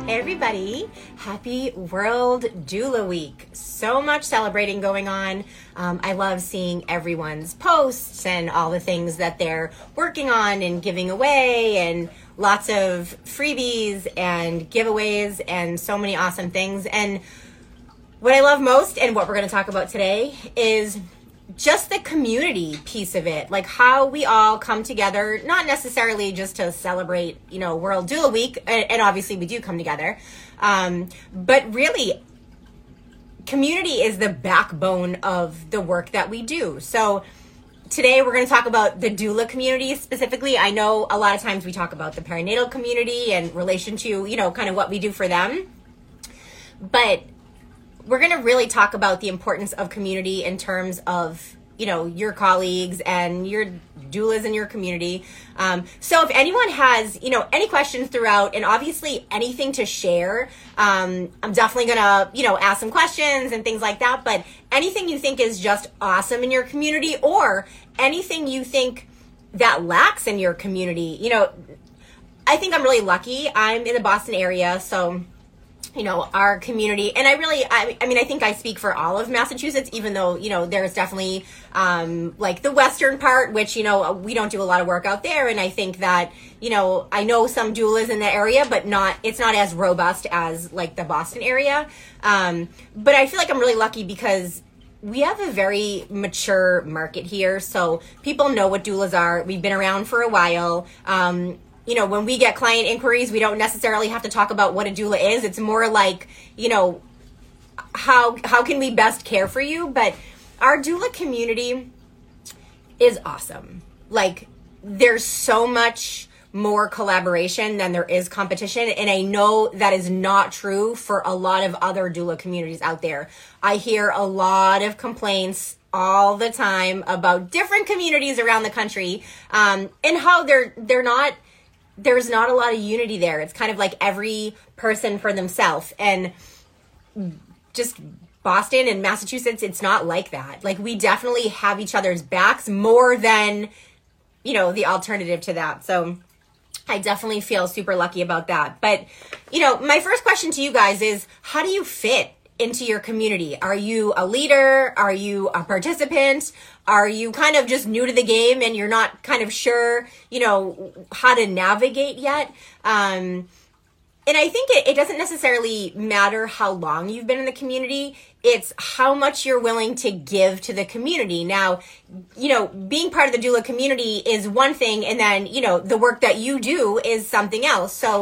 Everybody, happy World Doula Week. So much celebrating going on. I love seeing everyone's posts and all the things that they're working on and giving away, and lots of freebies and giveaways and so many awesome things. And what I love most and what we're going to talk about today is just the community piece of it, like how we all come together, not necessarily just to celebrate, World Doula Week, and obviously we do come together, but really community is the backbone of the work that we do. So today we're going to talk about the doula community specifically. I know a lot of times we talk about the perinatal community in relation to, kind of what we do for them, but we're going to really talk about the importance of community in terms of, your colleagues and your doulas in your community. So if anyone has, any questions throughout, and obviously anything to share, I'm definitely going to, ask some questions and things like that. But anything you think is just awesome in your community, or anything you think that lacks in your community, I think I'm really lucky. I'm in the Boston area, so our community, and I think I speak for all of Massachusetts, even though, there's definitely, like the western part, which, we don't do a lot of work out there. And I think that, I know some doulas in the area, but it's not as robust as like the Boston area. But I feel like I'm really lucky because we have a very mature market here. So people know what doulas are. We've been around for a while. When we get client inquiries, we don't necessarily have to talk about what a doula is. It's more like, how can we best care for you? But our doula community is awesome. Like, there's so much more collaboration than there is competition. And I know that is not true for a lot of other doula communities out there. I hear a lot of complaints all the time about different communities around the country, and how there's not a lot of unity there. It's kind of like every person for themselves. And just Boston and Massachusetts, it's not like that. Like, we definitely have each other's backs more than, the alternative to that. So I definitely feel super lucky about that. But, my first question to you guys is, how do you fit into your community? Are you a leader? Are you a participant? Are you kind of just new to the game and you're not kind of sure, how to navigate yet? And I think it doesn't necessarily matter how long you've been in the community. It's how much you're willing to give to the community. Now, being part of the doula community is one thing, and then, the work that you do is something else. So,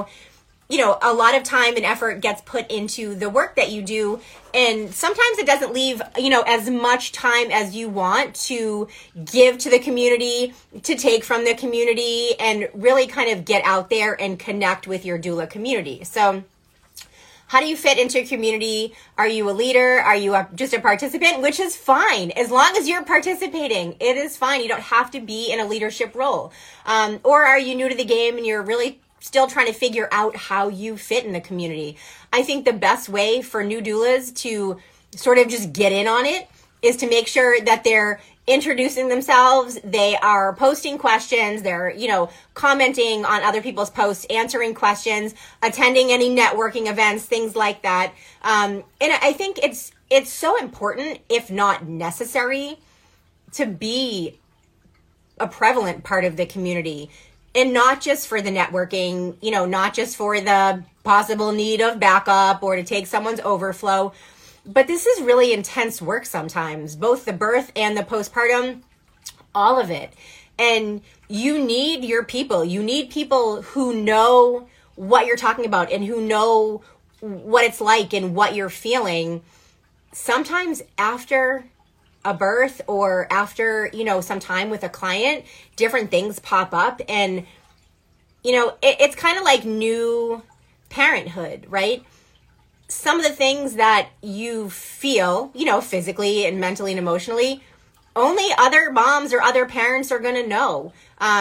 a lot of time and effort gets put into the work that you do. And sometimes it doesn't leave, as much time as you want to give to the community, to take from the community, and really kind of get out there and connect with your doula community. So how do you fit into your community? Are you a leader? Are you just a participant? Which is fine. As long as you're participating, it is fine. You don't have to be in a leadership role. Or are you new to the game and you're really still trying to figure out how you fit in the community? I think the best way for new doulas to sort of just get in on it is to make sure that they're introducing themselves, they are posting questions, they're, commenting on other people's posts, answering questions, attending any networking events, things like that. And I think it's so important, if not necessary, to be a prevalent part of the community. And not just for the networking, not just for the possible need of backup or to take someone's overflow, but this is really intense work sometimes, both the birth and the postpartum, all of it. And you need your people. You need people who know what you're talking about and who know what it's like and what you're feeling. Sometimes after a birth or after, some time with a client, different things pop up, and, it's kind of like new parenthood, right? Some of the things that you feel, physically and mentally and emotionally, only other moms or other parents are going to know.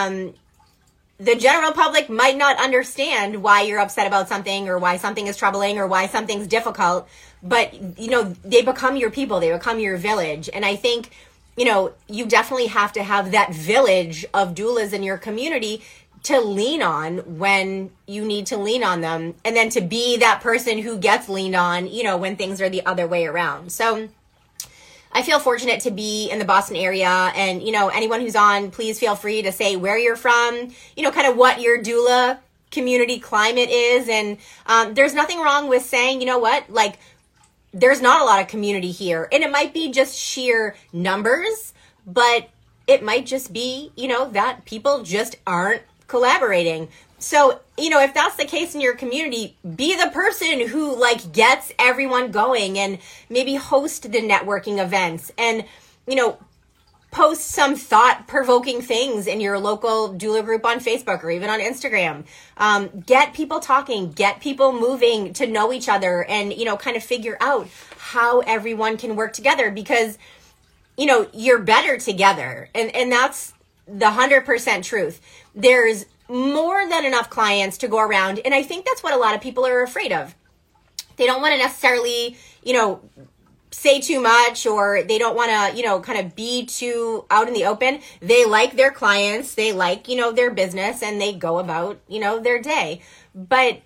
The general public might not understand why you're upset about something or why something is troubling or why something's difficult, but, they become your people, they become your village. And I think, you definitely have to have that village of doulas in your community to lean on when you need to lean on them, and then to be that person who gets leaned on, you know, when things are the other way around. So I feel fortunate to be in the Boston area, and, you know, anyone who's on, please feel free to say where you're from, you know, kind of what your doula community climate is. And there's nothing wrong with saying, you know what, like, there's not a lot of community here, and it might be just sheer numbers, but it might just be, you know, that people just aren't collaborating. So, you know, if that's the case in your community, be the person who like gets everyone going, and maybe host the networking events, and, you know, post some thought-provoking things in your local doula group on Facebook or even on Instagram. Get people talking, get people moving to know each other, and, you know, kind of figure out how everyone can work together, because, you know, you're better together. And that's the 100% truth. There's more than enough clients to go around. And I think that's what a lot of people are afraid of. They don't want to necessarily, you know, say too much, or they don't want to, you know, kind of be too out in the open. They like their clients, they like, you know, their business, and they go about, you know, their day. But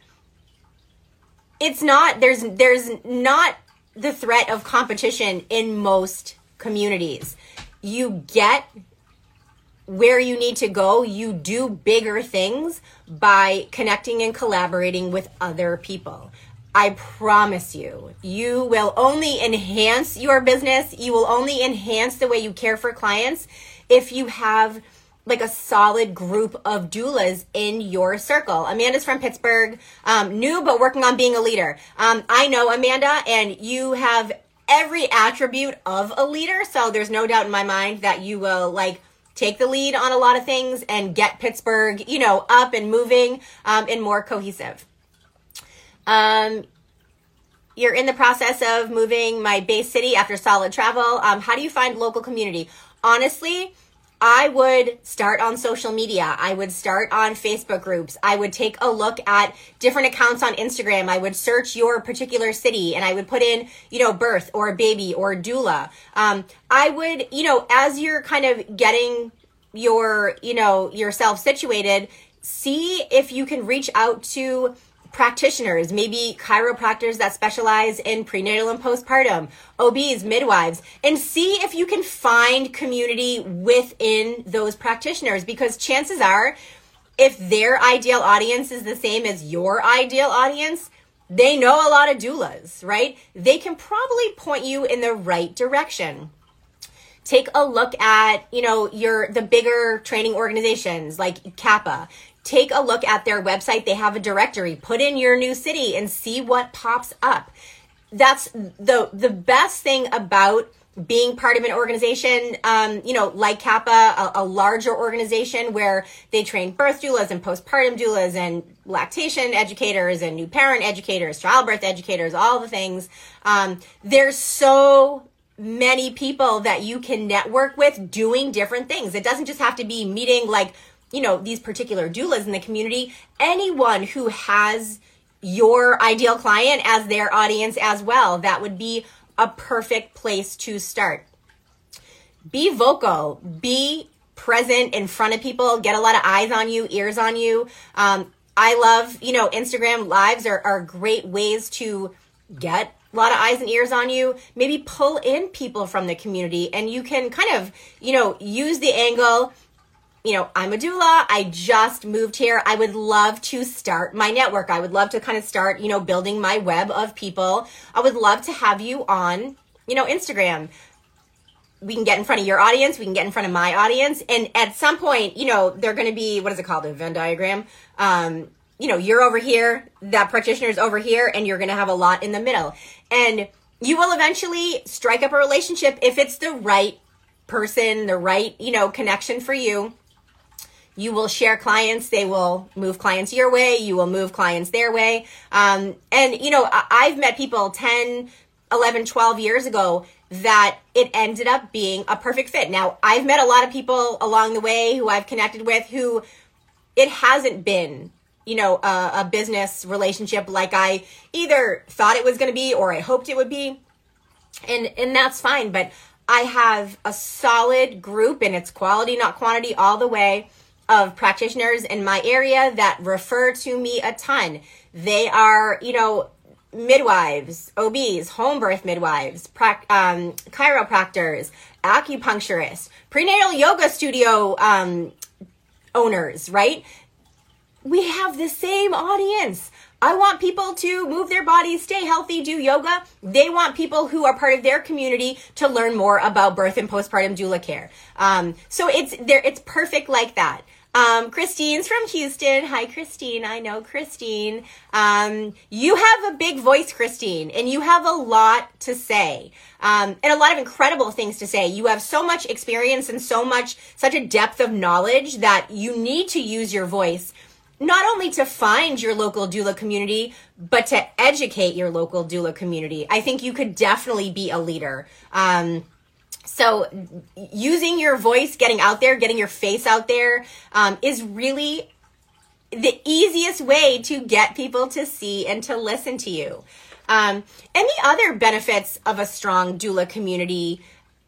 it's not, there's not the threat of competition in most communities. You get where you need to go. You do bigger things by connecting and collaborating with other people. I promise you, you will only enhance your business. You will only enhance the way you care for clients if you have like a solid group of doulas in your circle. Amanda's from Pittsburgh, new but working on being a leader. I know Amanda, and you have every attribute of a leader. So there's no doubt in my mind that you will like take the lead on a lot of things and get Pittsburgh, you know, up and moving, and more cohesive. You're in the process of moving my base city after solid travel. How do you find local community? Honestly, I would start on social media. I would start on Facebook groups. I would take a look at different accounts on Instagram. I would search your particular city, and I would put in, you know, birth or baby or doula. I would, you know, as you're kind of getting your, you know, yourself situated, see if you can reach out to practitioners, maybe chiropractors that specialize in prenatal and postpartum, OBs, midwives, and see if you can find community within those practitioners, because chances are, if their ideal audience is the same as your ideal audience, they know a lot of doulas, right? They can probably point you in the right direction. Take a look at, you know, the bigger training organizations like Kappa. Take a look at their website. They have a directory. Put in your new city and see what pops up. That's the best thing about being part of an organization, you know, like Kappa, a larger organization where they train birth doulas and postpartum doulas and lactation educators and new parent educators, childbirth educators, all the things. There's so many people that you can network with doing different things. It doesn't just have to be meeting like, you know, these particular doulas in the community. Anyone who has your ideal client as their audience as well, that would be a perfect place to start. Be vocal, be present in front of people, get a lot of eyes on you, ears on you. I love, you know, Instagram lives are great ways to get a lot of eyes and ears on you. Maybe pull in people from the community, and you can kind of, you know, use the angle, you know, I'm a doula, I just moved here, I would love to start my network. I would love to kind of start, you know, building my web of people. I would love to have you on, you know, Instagram. We can get in front of your audience, we can get in front of my audience, and at some point, you know, they're going to be, what is it called, a Venn diagram? You know, you're over here, that practitioner's over here, and you're going to have a lot in the middle. And you will eventually strike up a relationship if it's the right person, the right, you know, connection for you. You will share clients. They will move clients your way. You will move clients their way. And, you know, I've met people 10, 11, 12 years ago that it ended up being a perfect fit. Now, I've met a lot of people along the way who I've connected with who it hasn't been, you know, a business relationship like I either thought it was going to be or I hoped it would be. And that's fine. But I have a solid group, and it's quality, not quantity, all the way, of practitioners in my area that refer to me a ton. They are, midwives, OBs, home birth midwives, chiropractors, acupuncturists, prenatal yoga studio owners, right? We have the same audience. I want people to move their bodies, stay healthy, do yoga. They want people who are part of their community to learn more about birth and postpartum doula care. So it's perfect like that. Christine's from Houston. Hi, Christine. I know Christine. You have a big voice, Christine, and you have a lot to say, and a lot of incredible things to say. You have so much experience and such a depth of knowledge that you need to use your voice, not only to find your local doula community, but to educate your local doula community. I think you could definitely be a leader. So using your voice, getting out there, getting your face out there, is really the easiest way to get people to see and to listen to you. And the other benefits of a strong doula community,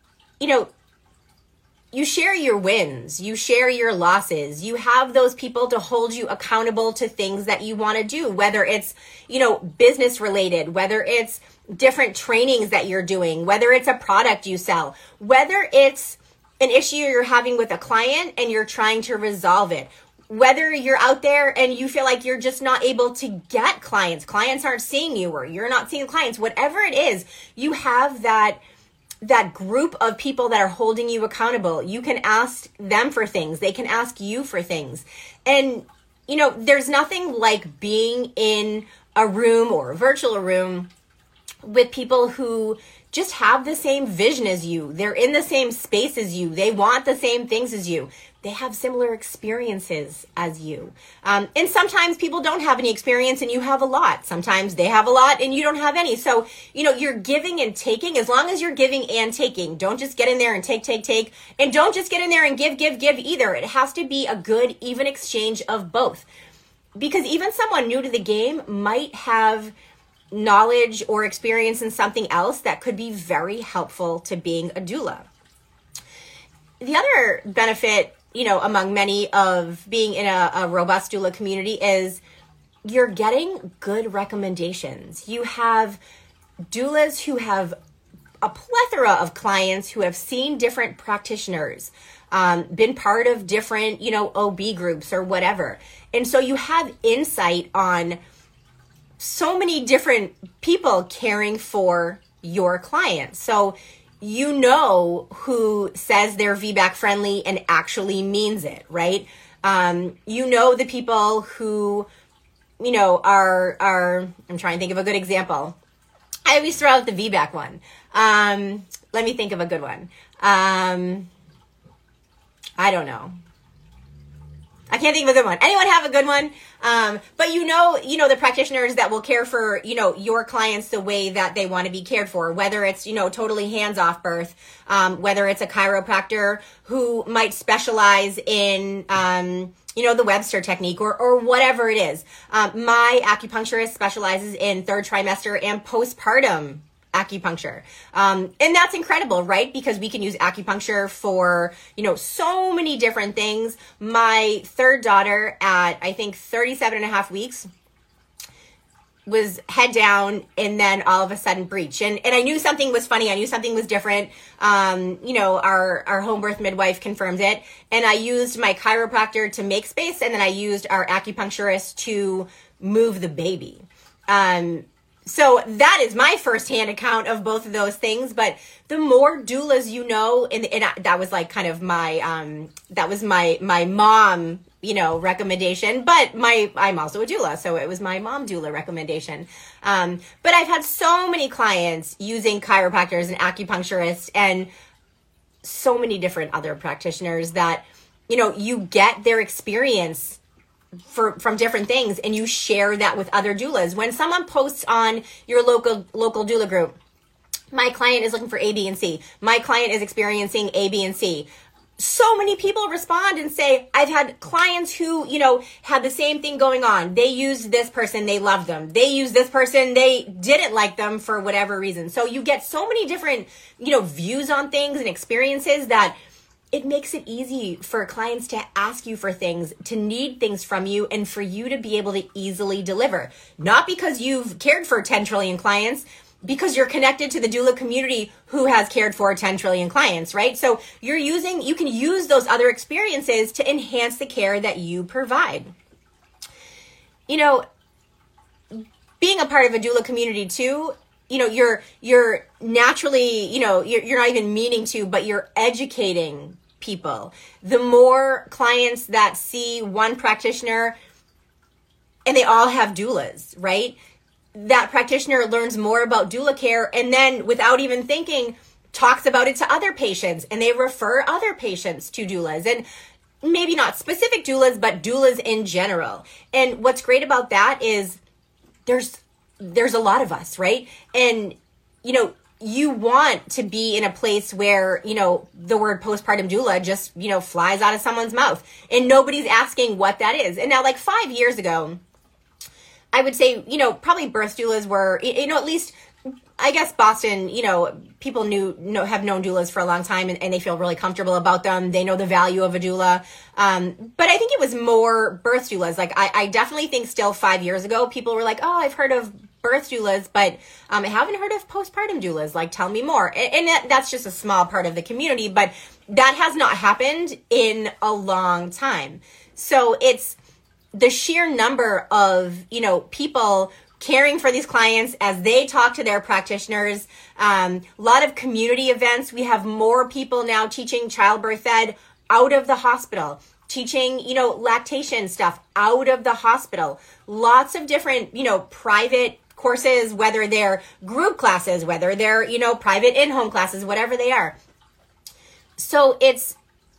you share your wins, you share your losses, you have those people to hold you accountable to things that you want to do, whether it's, business related, whether it's different trainings that you're doing, whether it's a product you sell, whether it's an issue you're having with a client and you're trying to resolve it, whether you're out there and you feel like you're just not able to get clients aren't seeing you, or you're not seeing clients, whatever it is, you have that group of people that are holding you accountable. You can ask them for things. They can ask you for things. And, there's nothing like being in a room or a virtual room with people who just have the same vision as you. They're in the same space as you. They want the same things as you. They have similar experiences as you. And sometimes people don't have any experience and you have a lot. Sometimes they have a lot and you don't have any. So, you're giving and taking. As long as you're giving and taking, don't just get in there and take. And don't just get in there and give either. It has to be a good, even exchange of both. Because even someone new to the game might have knowledge or experience in something else that could be very helpful to being a doula. The other benefit, among many of being in a robust doula community is you're getting good recommendations. You have doulas who have a plethora of clients who have seen different practitioners, been part of different, OB groups or whatever. And so you have insight on so many different people caring for your clients. So who says they're VBAC friendly and actually means it, right? The people who, are, I'm trying to think of a good example. I always throw out the VBAC one. Let me think of a good one. I don't know. I can't think of a good one. Anyone have a good one? But the practitioners that will care for, your clients the way that they want to be cared for, whether it's, totally hands-off birth, whether it's a chiropractor who might specialize in, the Webster technique or whatever it is. My acupuncturist specializes in third trimester and postpartum acupuncture. And that's incredible, right? Because we can use acupuncture for, so many different things. My third daughter at, I think, 37 and a half weeks was head down and then all of a sudden breech. And I knew something was funny. I knew something was different. Our home birth midwife confirmed it. And I used my chiropractor to make space. And then I used our acupuncturist to move the baby. So that is my firsthand account of both of those things. But the more doulas and that was like kind of my, that was my mom, recommendation. But I'm also a doula, so it was my mom doula recommendation. But I've had so many clients using chiropractors and acupuncturists and so many different other practitioners that, you get their experience from different things and you share that with other doulas. When someone posts on your local doula group, my client is looking for A, B, and C. My client is experiencing A, B, and C. So many people respond and say, I've had clients who, had the same thing going on. They used this person, they loved them. They used this person, they didn't like them for whatever reason. So you get so many different, views on things and experiences that it makes it easy for clients to ask you for things, to need things from you, and for you to be able to easily deliver. Not because you've cared for 10 trillion clients, because you're connected to the doula community who has cared for 10 trillion clients, right? So you can use those other experiences to enhance the care that you provide. You know, being a part of a doula community too, you know, you're naturally, you know, you're not even meaning to, but you're educating people. The more clients that see one practitioner, and they all have doulas, right? That practitioner learns more about doula care, and then without even thinking, talks about it to other patients, and they refer other patients to doulas, and maybe not specific doulas, but doulas in general. And what's great about that is there's a lot of us, right? And, you know, you want to be in a place where, you know, the word postpartum doula just, you know, flies out of someone's mouth and nobody's asking what that is. And now, like 5 years ago, I would say, you know, probably birth doulas were, you know, at least, I guess Boston, you know, people have known doulas for a long time, and they feel really comfortable about them. They know the value of a doula. But I think it was more birth doulas. Like, I definitely think still 5 years ago, people were like, oh, I've heard of birth doulas, but I haven't heard of postpartum doulas. Like, tell me more. And that's just a small part of the community, but that has not happened in a long time. So it's the sheer number of, you know, people caring for these clients as they talk to their practitioners. A lot of community events. We have more people now teaching childbirth ed out of the hospital, teaching, you know, lactation stuff out of the hospital. Lots of different, you know, private courses, whether they're group classes, whether they're, you know, private in-home classes, whatever they are. So it's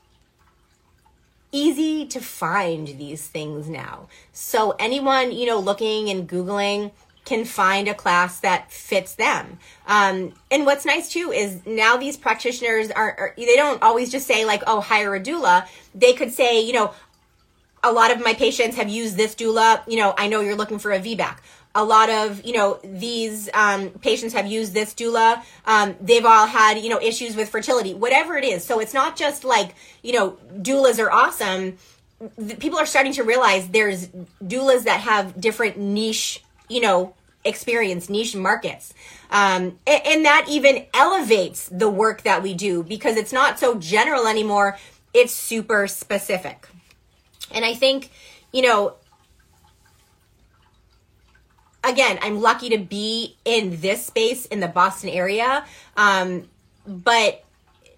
easy to find these things now. So anyone, you know, looking and Googling can find a class that fits them. And what's nice too is now these practitioners they don't always just say like, oh, hire a doula. They could say, you know, a lot of my patients have used this doula. You know, I know you're looking for a VBAC. A lot of, you know, these patients have used this doula. They've all had, you know, issues with fertility, whatever it is. So it's not just like, you know, doulas are awesome. People are starting to realize there's doulas that have different niche, you know, experience, niche markets. And that even elevates the work that we do because it's not so general anymore. It's super specific. And I think, you know, again, I'm lucky to be in this space in the Boston area, but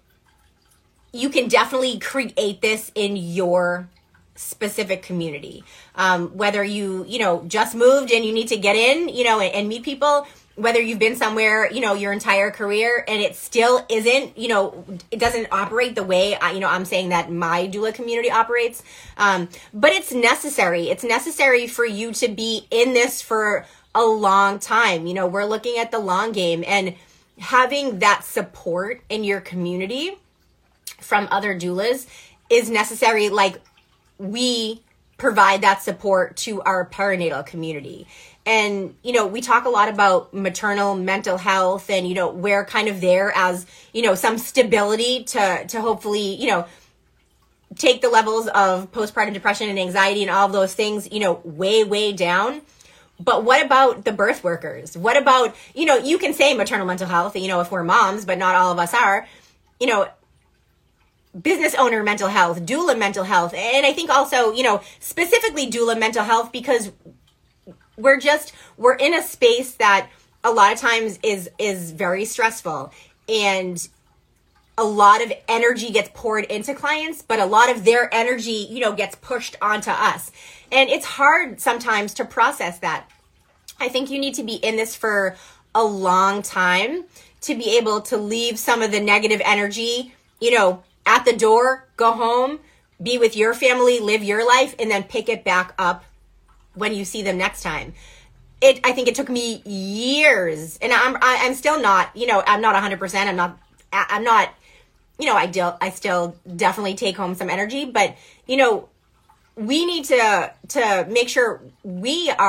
you can definitely create this in your specific community. Whether you know, just moved and you need to get in, you know, and meet people, whether you've been somewhere, you know, your entire career and it still isn't, you know, it doesn't operate the way, I'm saying that my doula community operates. But it's necessary. It's necessary for you to be in this for a long time. You know, we're looking at the long game, and having that support in your community from other doulas is necessary. Like, we provide that support to our perinatal community. And, you know, we talk a lot about maternal mental health and, you know, we're kind of there as, you know, some stability to hopefully, you know, take the levels of postpartum depression and anxiety and all of those things, you know, way, way down. But what about the birth workers? What about, you know, you can say maternal mental health, you know, if we're moms, but not all of us are, you know, business owner mental health, doula mental health. And I think also, you know, specifically doula mental health, because we're in a space that a lot of times is very stressful, and a lot of energy gets poured into clients, but a lot of their energy, you know, gets pushed onto us. And it's hard sometimes to process that. I think you need to be in this for a long time to be able to leave some of the negative energy, you know, at the door, go home, be with your family, live your life, and then pick it back up when you see them next time. I think it took me years, and I'm still not, you know, I'm not 100%. I'm not, you know, I still definitely take home some energy, but, you know, we need to make sure we are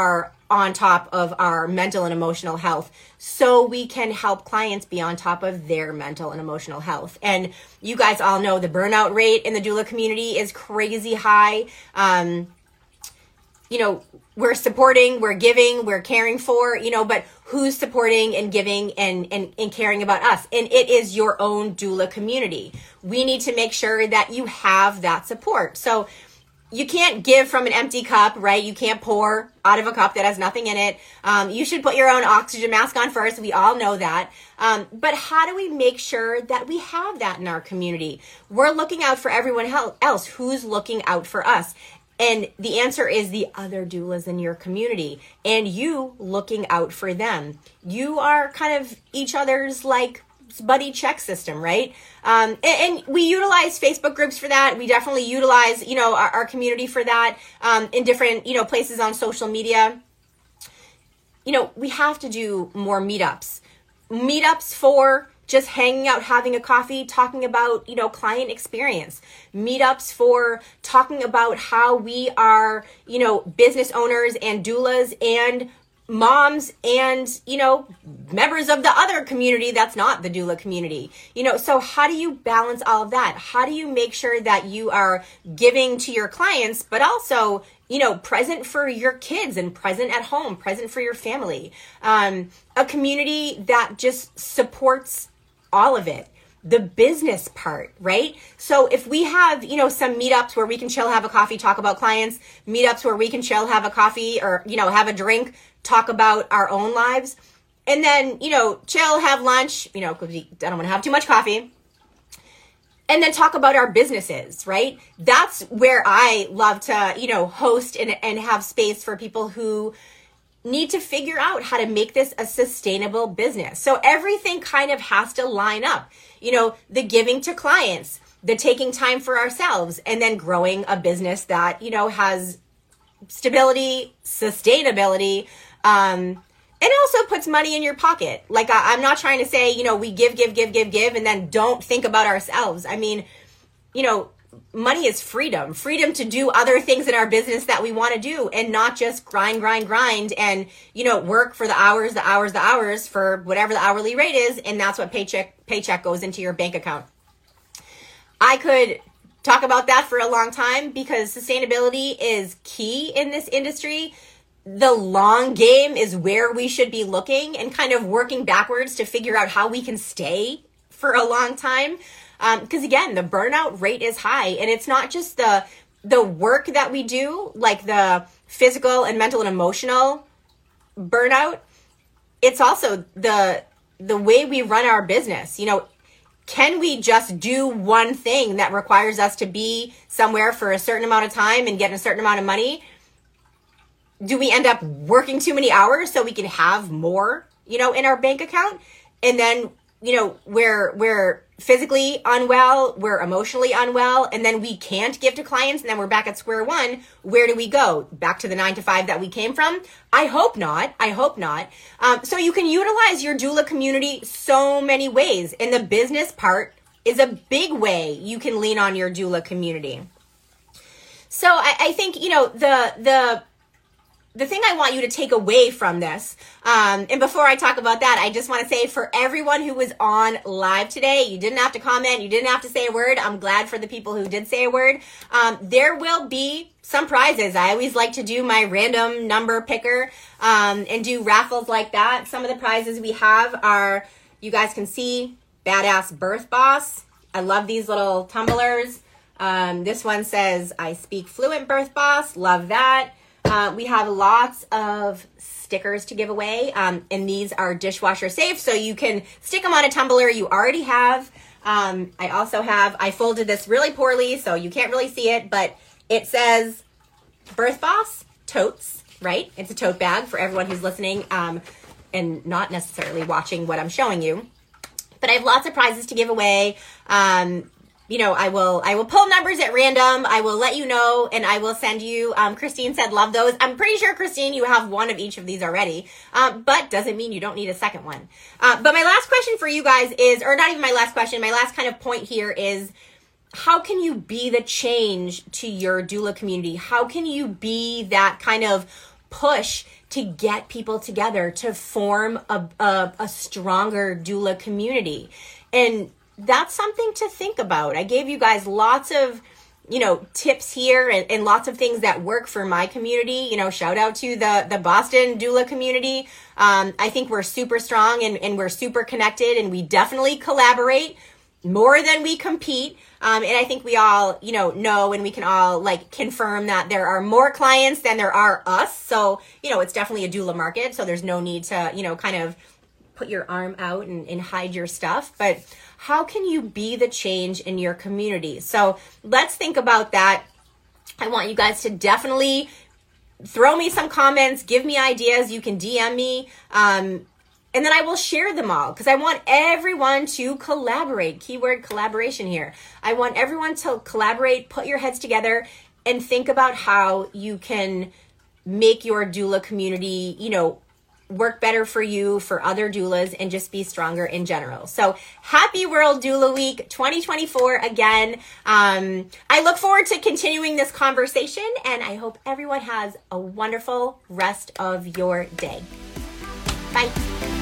on top of our mental and emotional health so we can help clients be on top of their mental and emotional health. And you guys all know the burnout rate in the doula community is crazy high. We're supporting, we're giving, we're caring for, but who's supporting and giving and caring about us? And it is your own doula community. We need to make sure that you have that support. So you can't give from an empty cup, right? You can't pour out of a cup that has nothing in it. You should put your own oxygen mask on first. We all know that. But how do we make sure that we have that in our community? We're looking out for everyone else. Who's looking out for us? And the answer is the other doulas in your community and you looking out for them. You are kind of each other's like buddy check system, right? And we utilize Facebook groups for that. We definitely utilize, our community for that, in different, places on social media. We have to do more meetups for just hanging out, having a coffee, talking about, client experience. Meetups for talking about how we are, business owners and doulas and moms and, members of the other community that's not the doula community. So how do you balance all of that? How do you make sure that you are giving to your clients, but also, present for your kids and present at home, present for your family? A community that just supports all of it. The business part, right? So if we have, some meetups where we can chill, have a coffee, talk about clients, meetups where we can chill, have a coffee or, have a drink, talk about our own lives, and then, chill, have lunch, because I don't want to have too much coffee, and then talk about our businesses, right? That's where I love to, host and have space for people who need to figure out how to make this a sustainable business. So everything kind of has to line up, the giving to clients, the taking time for ourselves, and then growing a business that, has stability, sustainability, and also puts money in your pocket. Like I'm not trying to say, we give, and then don't think about ourselves. I mean, money is freedom to do other things in our business that we want to do and not just grind and, work for the hours for whatever the hourly rate is. And that's what paycheck goes into your bank account. I could talk about that for a long time because sustainability is key in this industry. The long game is where we should be looking and kind of working backwards to figure out how we can stay for a long time. Because again, the burnout rate is high, and it's not just the work that we do, like the physical and mental and emotional burnout. It's also the way we run our business. Can we just do one thing that requires us to be somewhere for a certain amount of time and get a certain amount of money? Do we end up working too many hours so we can have more, in our bank account? And then, we're physically unwell, we're emotionally unwell, and then we can't give to clients, and then we're back at square one. Where do we go? Back to the 9 to 5 that we came from? I hope not. So you can utilize your doula community so many ways, and the business part is a big way you can lean on your doula community. So I think, the thing I want you to take away from this, and before I talk about that, I just want to say for everyone who was on live today, you didn't have to comment, you didn't have to say a word. I'm glad for the people who did say a word. There will be some prizes. I always like to do my random number picker and do raffles like that. Some of the prizes we have are, you guys can see, Badass Birth Boss. I love these little tumblers. This one says, I speak fluent Birth Boss. Love that. We have lots of stickers to give away, and these are dishwasher safe, so you can stick them on a tumbler you already have. I folded this really poorly, so you can't really see it, but it says Birth Boss Totes, right? It's a tote bag for everyone who's listening and not necessarily watching what I'm showing you. But I have lots of prizes to give away. I will pull numbers at random. I will let you know, and I will send you, Christine said, love those. I'm pretty sure, Christine, you have one of each of these already, but doesn't mean you don't need a second one. But my last question for you guys is, or not even my last question, my last kind of point here is, how can you be the change to your doula community? How can you be that kind of push to get people together to form a stronger doula community. And that's something to think about. I gave you guys lots of, tips here and lots of things that work for my community. Shout out to the Boston doula community. I think we're super strong and we're super connected, and we definitely collaborate more than we compete. And I think we all, know, and we can all confirm that there are more clients than there are us. So, it's definitely a doula market. So there's no need to, kind of put your arm out and hide your stuff. But how can you be the change in your community? So let's think about that. I want you guys to definitely throw me some comments, give me ideas. You can DM me. And then I will share them all, because I want everyone to collaborate. Keyword collaboration here. I want everyone to collaborate, put your heads together, and think about how you can make your doula community, work better for you, for other doulas, and just be stronger in general. So happy World Doula Week 2024 again. I look forward to continuing this conversation, and I hope everyone has a wonderful rest of your day. Bye.